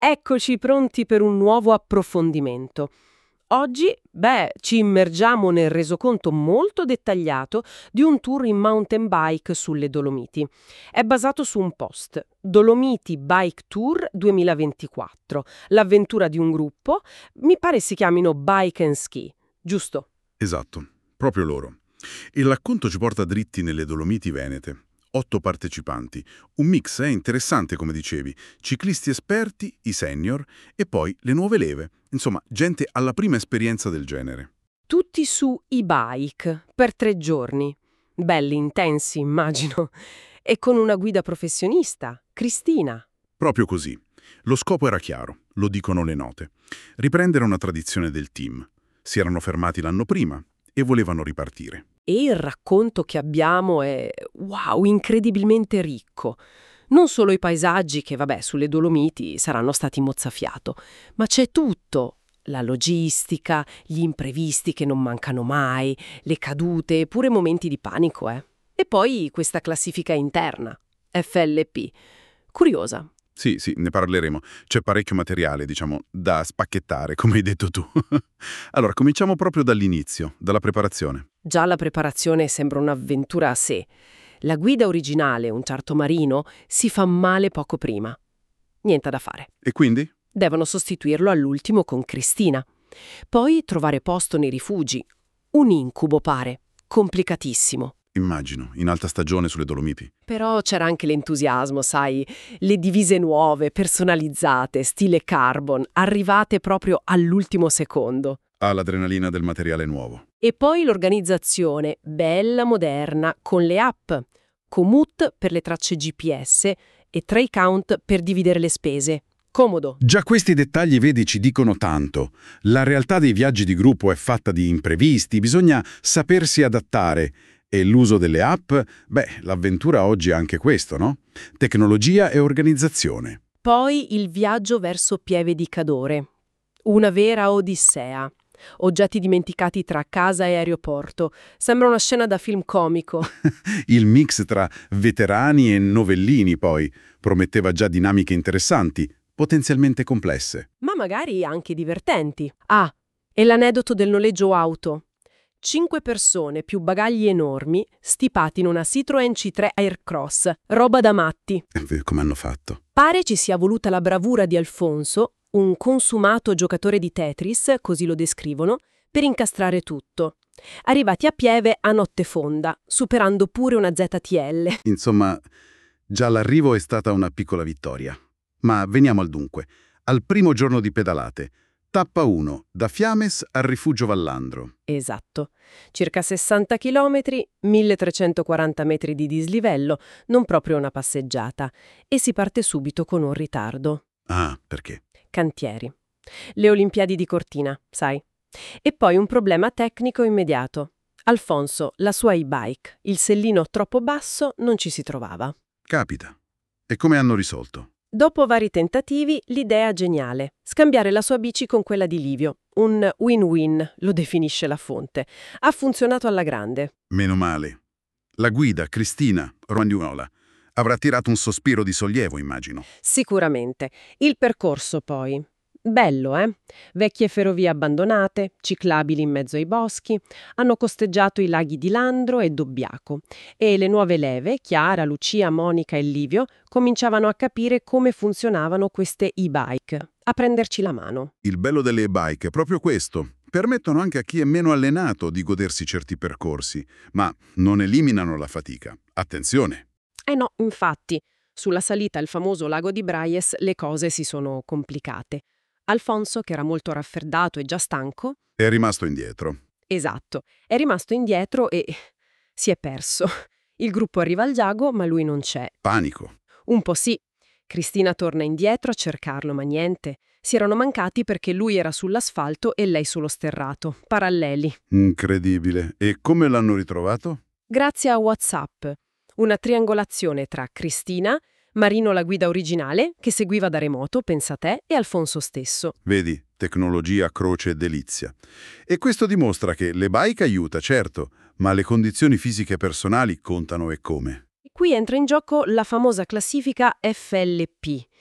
Eccoci pronti per un nuovo approfondimento. Oggi, ci immergiamo nel resoconto molto dettagliato di un tour in mountain bike sulle Dolomiti. È basato su un post, Dolomiti Bike Tour 2024, l'avventura di un gruppo, mi pare si chiamino Bike and Ski, giusto? Esatto, proprio loro. Il racconto ci porta dritti nelle Dolomiti Venete. 8 partecipanti. Un mix, interessante come dicevi. Ciclisti esperti, i senior e poi le nuove leve. Insomma, gente alla prima esperienza del genere. Tutti su e-bike, per 3 giorni. Belli, intensi, immagino. E con una guida professionista, Cristina. Proprio così. Lo scopo era chiaro, lo dicono le note. Riprendere una tradizione del team. Si erano fermati l'anno prima e volevano ripartire. E il racconto che abbiamo è, wow, incredibilmente ricco. Non solo i paesaggi che, sulle Dolomiti saranno stati mozzafiato, ma c'è tutto. La logistica, gli imprevisti che non mancano mai, le cadute, pure momenti di panico, E poi questa classifica interna, FLP. Curiosa. Sì, ne parleremo. C'è parecchio materiale, da spacchettare, come hai detto tu. Allora, cominciamo proprio dall'inizio, dalla preparazione. Già la preparazione sembra un'avventura a sé. La guida originale, un Certo Marino, si fa male poco prima. Niente da fare. E quindi? Devono sostituirlo all'ultimo con Cristina. Poi trovare posto nei rifugi. Un incubo, pare. Complicatissimo. Immagino, in alta stagione sulle Dolomiti. Però c'era anche l'entusiasmo, sai, le divise nuove, personalizzate, stile carbon, arrivate proprio all'ultimo secondo. Ha l'adrenalina del materiale nuovo. E poi l'organizzazione, bella moderna, con le app, Komoot per le tracce GPS e TrailCount per dividere le spese. Comodo. Già questi dettagli, vedi, ci dicono tanto. La realtà dei viaggi di gruppo è fatta di imprevisti, bisogna sapersi adattare. E l'uso delle app? L'avventura oggi è anche questo, no? Tecnologia e organizzazione. Poi il viaggio verso Pieve di Cadore. Una vera odissea. Oggetti dimenticati tra casa e aeroporto. Sembra una scena da film comico. Il mix tra veterani e novellini, poi, prometteva già dinamiche interessanti, potenzialmente complesse. Ma magari anche divertenti. Ah, e l'aneddoto del noleggio auto. 5 persone più bagagli enormi stipati in una Citroën C3 Aircross, roba da matti. Come hanno fatto? Pare ci sia voluta la bravura di Alfonso, un consumato giocatore di Tetris, così lo descrivono, per incastrare tutto. Arrivati a Pieve a notte fonda, superando pure una ZTL. Insomma, già l'arrivo è stata una piccola vittoria. Ma veniamo al dunque. Al primo giorno di pedalate. Tappa 1, da Fiames al rifugio Vallandro. Esatto. Circa 60 km, 1340 metri di dislivello, non proprio una passeggiata. E si parte subito con un ritardo. Ah, perché? Cantieri. Le Olimpiadi di Cortina, sai. E poi un problema tecnico immediato. Alfonso, la sua e-bike, il sellino troppo basso, non ci si trovava. Capita. E come hanno risolto? Dopo vari tentativi, l'idea geniale. Scambiare la sua bici con quella di Livio. Un win-win, lo definisce la fonte. Ha funzionato alla grande. Meno male. La guida, Cristina, romagnola, avrà tirato un sospiro di sollievo, immagino. Sicuramente. Il percorso, poi. Bello, Vecchie ferrovie abbandonate, ciclabili in mezzo ai boschi, hanno costeggiato i laghi di Landro e Dobbiaco e le nuove leve, Chiara, Lucia, Monica e Livio, cominciavano a capire come funzionavano queste e-bike, a prenderci la mano. Il bello delle e-bike è proprio questo. Permettono anche a chi è meno allenato di godersi certi percorsi, ma non eliminano la fatica. Attenzione! No, infatti, sulla salita al famoso lago di Braies le cose si sono complicate. Alfonso, che era molto raffreddato e già stanco... È rimasto indietro. Esatto, è rimasto indietro e si è perso. Il gruppo arriva al Giago, ma lui non c'è. Panico. Un po' sì. Cristina torna indietro a cercarlo, ma niente. Si erano mancati perché lui era sull'asfalto e lei sullo sterrato. Paralleli. Incredibile. E come l'hanno ritrovato? Grazie a WhatsApp. Una triangolazione tra Cristina, Marino la guida originale, che seguiva da remoto, pensa te, e Alfonso stesso. Vedi, tecnologia, croce e delizia. E questo dimostra che le bike aiuta, certo, ma le condizioni fisiche personali contano e come. Qui entra in gioco la famosa classifica FLP,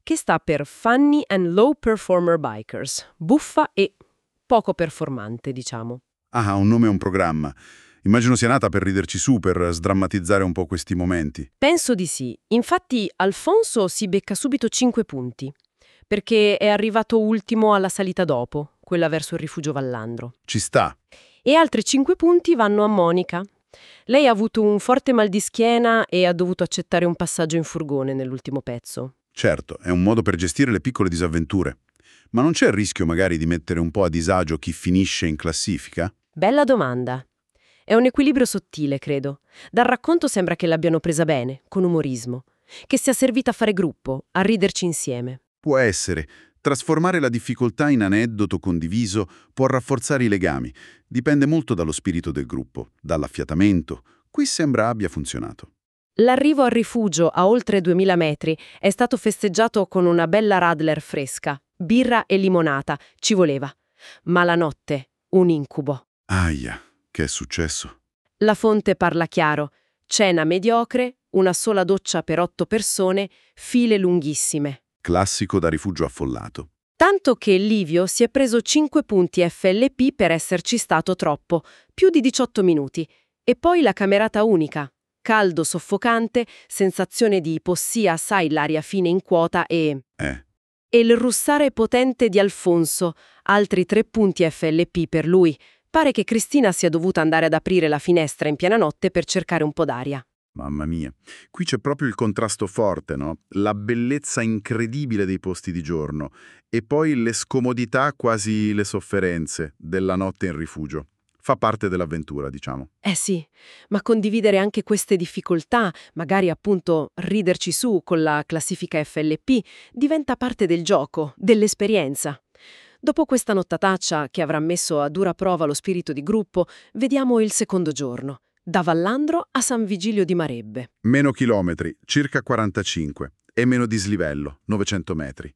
che sta per Funny and Low Performer Bikers, buffa e poco performante, diciamo. Ah, un nome e un programma. Immagino sia nata per riderci su, per sdrammatizzare un po' questi momenti. Penso di sì. Infatti Alfonso si becca subito 5 punti, perché è arrivato ultimo alla salita dopo, quella verso il rifugio Vallandro. Ci sta. E altri 5 punti vanno a Monica. Lei ha avuto un forte mal di schiena e ha dovuto accettare un passaggio in furgone nell'ultimo pezzo. Certo, è un modo per gestire le piccole disavventure. Ma non c'è il rischio magari di mettere un po' a disagio chi finisce in classifica? Bella domanda. È un equilibrio sottile, credo. Dal racconto sembra che l'abbiano presa bene, con umorismo, che sia servita a fare gruppo, a riderci insieme. Può essere. Trasformare la difficoltà in aneddoto condiviso può rafforzare i legami. Dipende molto dallo spirito del gruppo, dall'affiatamento. Qui sembra abbia funzionato. L'arrivo al rifugio a oltre 2000 metri è stato festeggiato con una bella Radler fresca, birra e limonata, ci voleva. Ma la notte, un incubo. Aia, che è successo? La fonte parla chiaro. Cena mediocre, una sola doccia per 8 persone, file lunghissime. Classico da rifugio affollato. Tanto che Livio si è preso 5 punti FLP per esserci stato troppo, più di 18 minuti. E poi la camerata unica. Caldo soffocante, sensazione di ipossia, sai, l'aria fine in quota e il russare potente di Alfonso, altri 3 punti FLP per lui. Pare che Cristina sia dovuta andare ad aprire la finestra in piena notte per cercare un po' d'aria. Mamma mia, qui c'è proprio il contrasto forte, no? La bellezza incredibile dei posti di giorno e poi le scomodità, quasi le sofferenze, della notte in rifugio. Fa parte dell'avventura, diciamo. Eh sì, ma condividere anche queste difficoltà, magari appunto riderci su con la classifica FLP, diventa parte del gioco, dell'esperienza. Dopo questa nottataccia che avrà messo a dura prova lo spirito di gruppo, vediamo il secondo giorno, da Vallandro a San Vigilio di Marebbe. Meno chilometri, circa 45, e meno dislivello, 900 metri.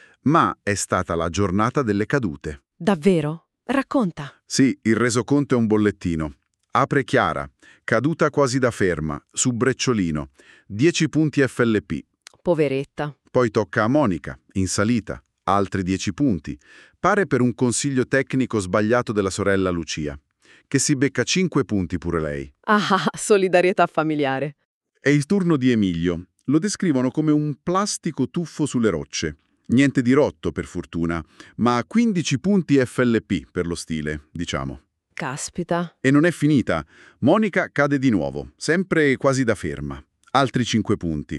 Ma è stata la giornata delle cadute. Davvero? Racconta. Sì, il resoconto è un bollettino. Apre Chiara, caduta quasi da ferma, su brecciolino, 10 punti FLP. Poveretta. Poi tocca a Monica, in salita, altri 10 punti. Pare per un consiglio tecnico sbagliato della sorella Lucia, che si becca 5 punti pure lei. Ah, solidarietà familiare. È il turno di Emilio. Lo descrivono come un plastico tuffo sulle rocce. Niente di rotto, per fortuna, ma 15 punti FLP per lo stile, diciamo. Caspita. E non è finita. Monica cade di nuovo, sempre quasi da ferma. Altri 5 punti.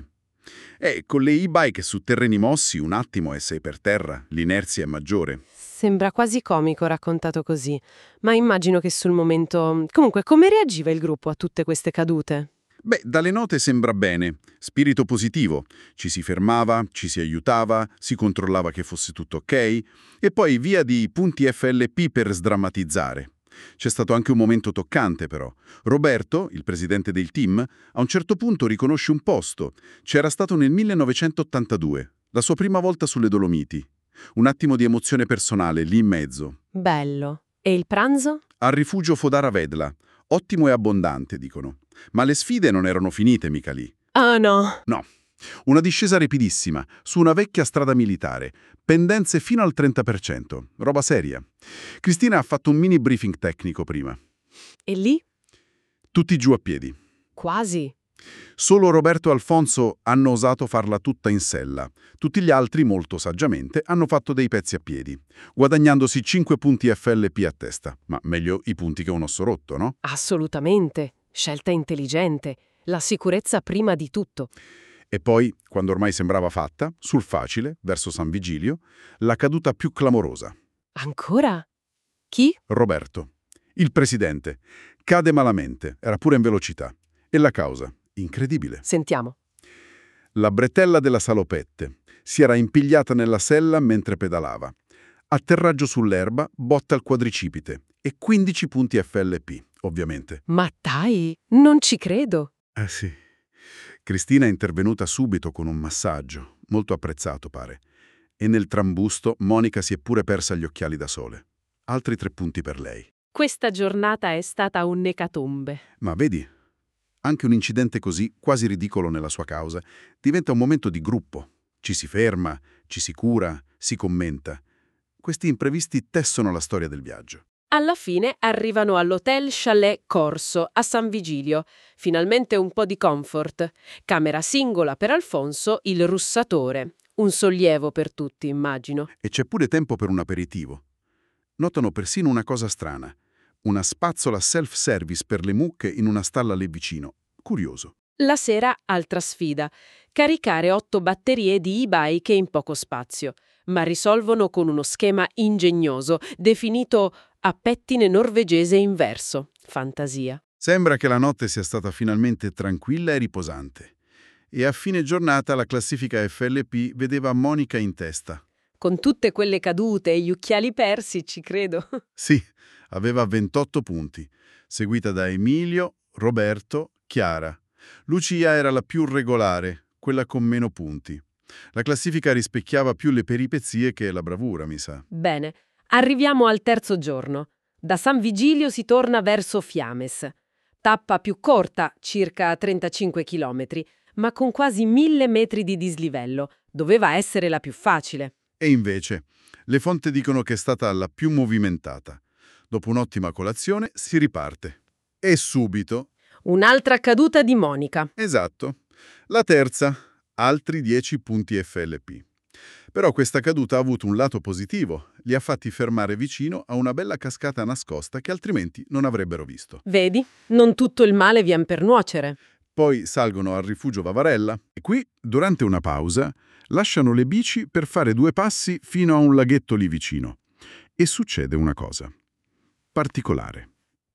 E con le e-bike su terreni mossi, un attimo e sei per terra, l'inerzia è maggiore. Sembra quasi comico raccontato così, ma immagino che sul momento... Comunque, come reagiva il gruppo a tutte queste cadute? Beh, dalle note sembra bene. Spirito positivo. Ci si fermava, ci si aiutava, si controllava che fosse tutto ok, e poi via di punti FLP per sdrammatizzare. C'è stato anche un momento toccante, però. Roberto, il presidente del team, a un certo punto riconosce un posto. C'era stato nel 1982, la sua prima volta sulle Dolomiti. Un attimo di emozione personale, lì in mezzo. Bello. E il pranzo? Al rifugio Fodara Vedla. Ottimo e abbondante, dicono. Ma le sfide non erano finite mica lì. Ah no. No. Una discesa rapidissima, su una vecchia strada militare. Pendenze fino al 30%. Roba seria. Cristina ha fatto un mini briefing tecnico prima. E lì? Tutti giù a piedi. Quasi. Solo Roberto e Alfonso hanno osato farla tutta in sella. Tutti gli altri, molto saggiamente, hanno fatto dei pezzi a piedi, guadagnandosi 5 punti FLP a testa. Ma meglio i punti che un osso rotto, no? Assolutamente. Scelta intelligente. La sicurezza prima di tutto. E poi, quando ormai sembrava fatta, sul facile, verso San Vigilio, la caduta più clamorosa. Ancora? Chi? Roberto, il presidente, cade malamente, era pure in velocità. E la causa? Incredibile. Sentiamo. La bretella della salopette si era impigliata nella sella mentre pedalava. Atterraggio sull'erba, botta al quadricipite e 15 punti FLP, ovviamente. Ma dai, non ci credo. Eh sì. Cristina è intervenuta subito con un massaggio, molto apprezzato pare. E nel trambusto Monica si è pure persa gli occhiali da sole. Altri 3 punti per lei. Questa giornata è stata un'ecatombe. Ma vedi, anche un incidente così, quasi ridicolo nella sua causa, diventa un momento di gruppo. Ci si ferma, ci si cura, si commenta. Questi imprevisti tessono la storia del viaggio. Alla fine arrivano all'Hotel Chalet Corso a San Vigilio. Finalmente un po' di comfort. Camera singola per Alfonso, il russatore. Un sollievo per tutti, immagino. E c'è pure tempo per un aperitivo. Notano persino una cosa strana. Una spazzola self-service per le mucche in una stalla lì vicino. Curioso. La sera, altra sfida. Caricare 8 batterie di e-bike in poco spazio. Ma risolvono con uno schema ingegnoso, definito a pettine norvegese inverso. Fantasia. Sembra che la notte sia stata finalmente tranquilla e riposante. E a fine giornata la classifica FLP vedeva Monica in testa. Con tutte quelle cadute e gli occhiali persi, ci credo. Sì, aveva 28 punti, seguita da Emilio, Roberto, Chiara. Lucia era la più regolare, quella con meno punti. La classifica rispecchiava più le peripezie che la bravura, mi sa. Bene, arriviamo al terzo giorno. Da San Vigilio si torna verso Fiames. Tappa più corta, circa 35 chilometri, ma con quasi 1000 metri di dislivello. Doveva essere la più facile. E invece, le fonti dicono che è stata la più movimentata. Dopo un'ottima colazione si riparte. E subito... Un'altra caduta di Monica. Esatto. La terza, altri 10 punti FLP. Però questa caduta ha avuto un lato positivo. Li ha fatti fermare vicino a una bella cascata nascosta che altrimenti non avrebbero visto. Vedi? Non tutto il male vien per nuocere. Poi salgono al rifugio Vavarella e qui, durante una pausa, lasciano le bici per fare 2 passi fino a un laghetto lì vicino. E succede una cosa particolare.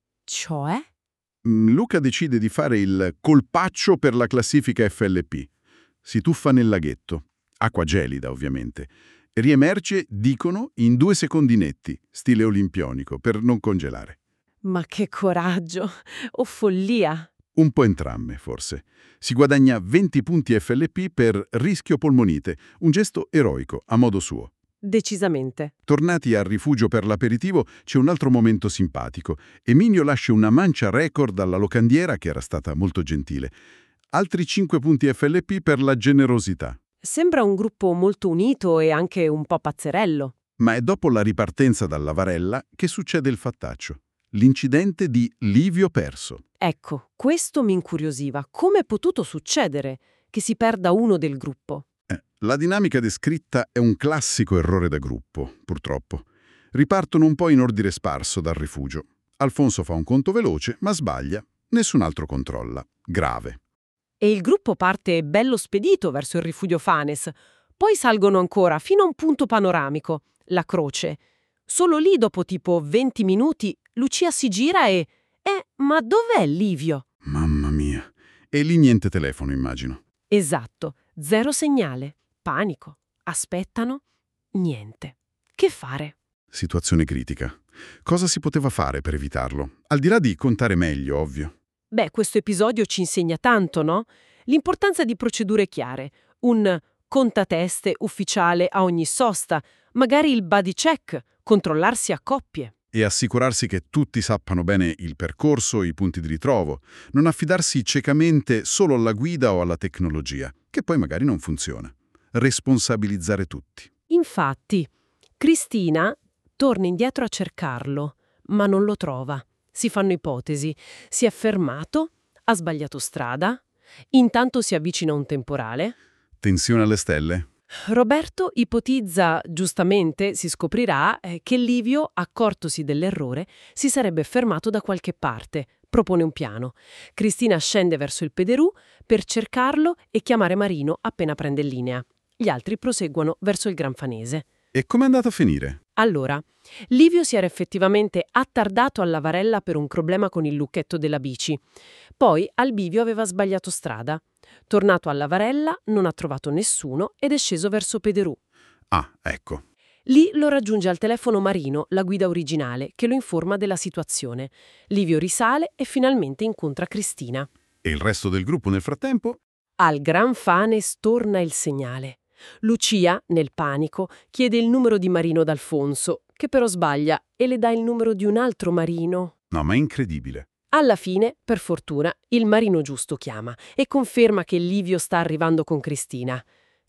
Cioè? Luca decide di fare il colpaccio per la classifica FLP. Si tuffa nel laghetto, acqua gelida ovviamente, e riemerge, dicono, in 2 secondi netti, stile olimpionico, per non congelare. Ma che coraggio! O follia! Un po' entrambe, forse. Si guadagna 20 punti FLP per rischio polmonite, un gesto eroico, a modo suo. Decisamente. Tornati al rifugio per l'aperitivo, c'è un altro momento simpatico. Emilio lascia una mancia record alla locandiera, che era stata molto gentile. Altri 5 punti FLP per la generosità. Sembra un gruppo molto unito e anche un po' pazzerello. Ma è dopo la ripartenza dalla Varella che succede il fattaccio. L'incidente di Livio perso. Ecco, questo mi incuriosiva. Come è potuto succedere che si perda uno del gruppo? La dinamica descritta è un classico errore da gruppo, purtroppo. Ripartono un po' in ordine sparso dal rifugio. Alfonso fa un conto veloce, ma sbaglia. Nessun altro controlla. Grave. E il gruppo parte bello spedito verso il rifugio Fanes. Poi salgono ancora fino a un punto panoramico, la Croce. Solo lì, dopo tipo 20 minuti, Lucia si gira e... ma dov'è Livio? Mamma mia. E lì niente telefono, immagino. Esatto, 0 segnale. Panico. Aspettano. Niente. Che fare? Situazione critica. Cosa si poteva fare per evitarlo? Al di là di contare meglio, ovvio. Beh, questo episodio ci insegna tanto, no? L'importanza di procedure chiare. Un contateste ufficiale a ogni sosta, magari il buddy check, controllarsi a coppie. E assicurarsi che tutti sappano bene il percorso, i punti di ritrovo. Non affidarsi ciecamente solo alla guida o alla tecnologia, che poi magari non funziona. Responsabilizzare tutti. Infatti, Cristina torna indietro a cercarlo, ma non lo trova. Si fanno ipotesi. Si è fermato, ha sbagliato strada, intanto si avvicina un temporale. Tensione alle stelle? Roberto ipotizza, giustamente si scoprirà, che Livio, accortosi dell'errore, si sarebbe fermato da qualche parte. Propone un piano. Cristina scende verso il Pederù per cercarlo e chiamare Marino appena prende linea. Gli altri proseguono verso il Gran Fanese. E com'è andata a finire? Allora, Livio si era effettivamente attardato alla Varella per un problema con il lucchetto della bici. Poi al bivio aveva sbagliato strada. Tornato alla Varella, non ha trovato nessuno ed è sceso verso Pederù. Ah, ecco. Lì lo raggiunge al telefono Marino, la guida originale, che lo informa della situazione. Livio risale e finalmente incontra Cristina. E il resto del gruppo nel frattempo? Al Gran Fanes torna il segnale. Lucia, nel panico, chiede il numero di Marino d'Alfonso, che però sbaglia e le dà il numero di un altro Marino. No, ma è incredibile. Alla fine, per fortuna, il Marino giusto chiama e conferma che Livio sta arrivando con Cristina.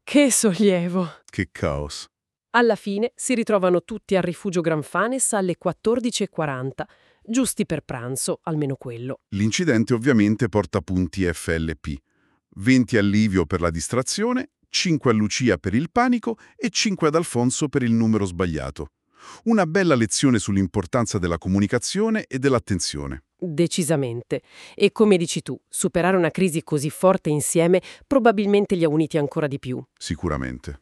Che sollievo! Che caos. Alla fine si ritrovano tutti al rifugio Granfanes alle 14:40, giusti per pranzo, almeno quello. L'incidente ovviamente porta punti FLP. 20 a Livio per la distrazione, 5 a Lucia per il panico e 5 ad Alfonso per il numero sbagliato. Una bella lezione sull'importanza della comunicazione e dell'attenzione. Decisamente. E come dici tu, superare una crisi così forte insieme probabilmente li ha uniti ancora di più. Sicuramente.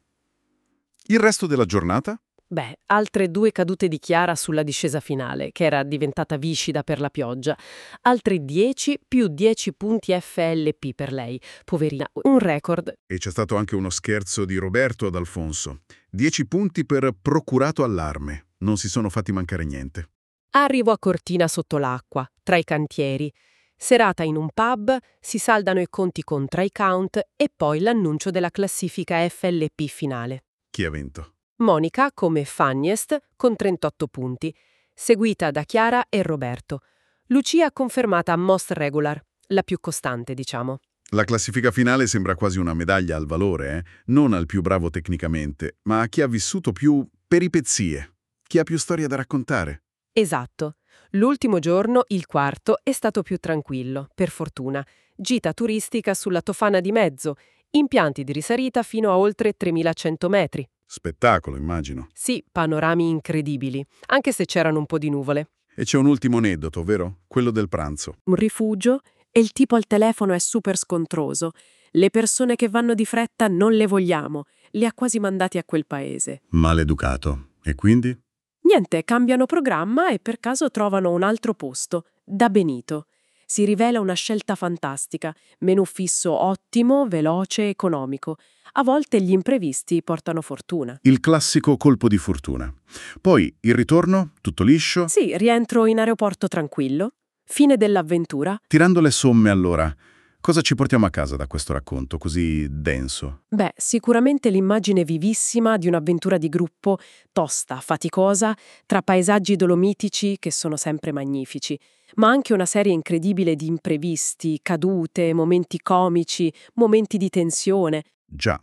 Il resto della giornata? Beh, altre 2 cadute di Chiara sulla discesa finale, che era diventata viscida per la pioggia. Altri 10 più 10 punti FLP per lei. Poverina, un record. E c'è stato anche uno scherzo di Roberto ad Alfonso. 10 punti per procurato allarme. Non si sono fatti mancare niente. Arrivo a Cortina sotto l'acqua, tra i cantieri. Serata in un pub, si saldano i conti con TryCount e poi l'annuncio della classifica FLP finale. Chi ha vinto? Monica come funniest con 38 punti, seguita da Chiara e Roberto. Lucia confermata most regular, la più costante, diciamo. La classifica finale sembra quasi una medaglia al valore, non al più bravo tecnicamente, ma a chi ha vissuto più peripezie, chi ha più storie da raccontare. Esatto. L'ultimo giorno, il quarto, è stato più tranquillo, per fortuna. Gita turistica sulla Tofana di Mezzo, impianti di risalita fino a oltre 3100 metri. Spettacolo, immagino. Sì, panorami incredibili, anche se c'erano un po' di nuvole. E c'è un ultimo aneddoto, vero? Quello del pranzo. Un rifugio e il tipo al telefono è super scontroso. Le persone che vanno di fretta non le vogliamo. Li ha quasi mandati a quel paese. Maleducato. E quindi? Niente, cambiano programma e per caso trovano un altro posto, da Benito. Si rivela una scelta fantastica, menù fisso ottimo, veloce, economico. A volte gli imprevisti portano fortuna. Il classico colpo di fortuna. Poi il ritorno, tutto liscio. Sì, rientro in aeroporto tranquillo. Fine dell'avventura. Tirando le somme allora, cosa ci portiamo a casa da questo racconto così denso? Beh, sicuramente l'immagine vivissima di un'avventura di gruppo tosta, faticosa, tra paesaggi dolomitici che sono sempre magnifici, ma anche una serie incredibile di imprevisti, cadute, momenti comici, momenti di tensione. Già.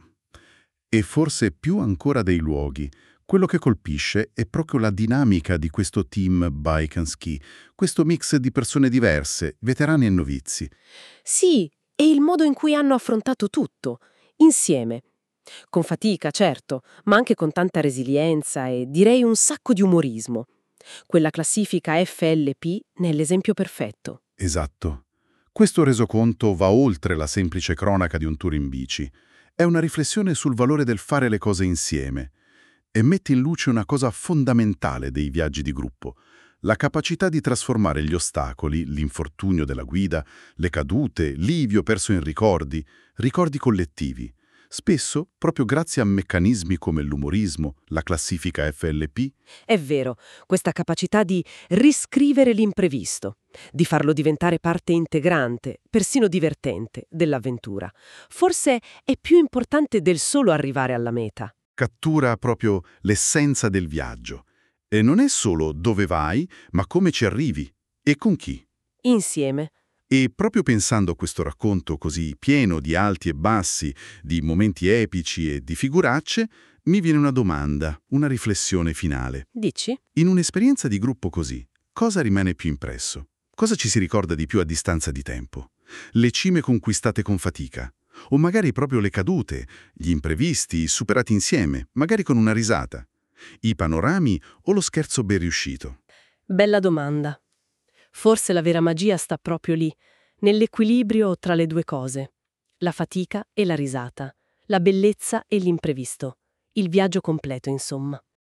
E forse più ancora dei luoghi. Quello che colpisce è proprio la dinamica di questo team Bike and Ski, questo mix di persone diverse, veterani e novizi. Sì, e il modo in cui hanno affrontato tutto, insieme. Con fatica, certo, ma anche con tanta resilienza e direi un sacco di umorismo. Quella classifica FLP nell'esempio perfetto. Esatto. Questo resoconto va oltre la semplice cronaca di un tour in bici. È una riflessione sul valore del fare le cose insieme e mette in luce una cosa fondamentale dei viaggi di gruppo, la capacità di trasformare gli ostacoli, l'infortunio della guida, le cadute, l'ivio perso in ricordi, ricordi collettivi, spesso proprio grazie a meccanismi come l'umorismo, la classifica FLP. È vero, questa capacità di riscrivere l'imprevisto, di farlo diventare parte integrante, persino divertente, dell'avventura. Forse è più importante del solo arrivare alla meta. Cattura proprio l'essenza del viaggio. E non è solo dove vai, ma come ci arrivi e con chi. Insieme. E proprio pensando a questo racconto così pieno di alti e bassi, di momenti epici e di figuracce, mi viene una domanda, una riflessione finale. Dici? In un'esperienza di gruppo così, cosa rimane più impresso? Cosa ci si ricorda di più a distanza di tempo? Le cime conquistate con fatica? O magari proprio le cadute, gli imprevisti superati insieme, magari con una risata? I panorami o lo scherzo ben riuscito? Bella domanda. Forse la vera magia sta proprio lì, nell'equilibrio tra le due cose. La fatica e la risata, la bellezza e l'imprevisto. Il viaggio completo, insomma.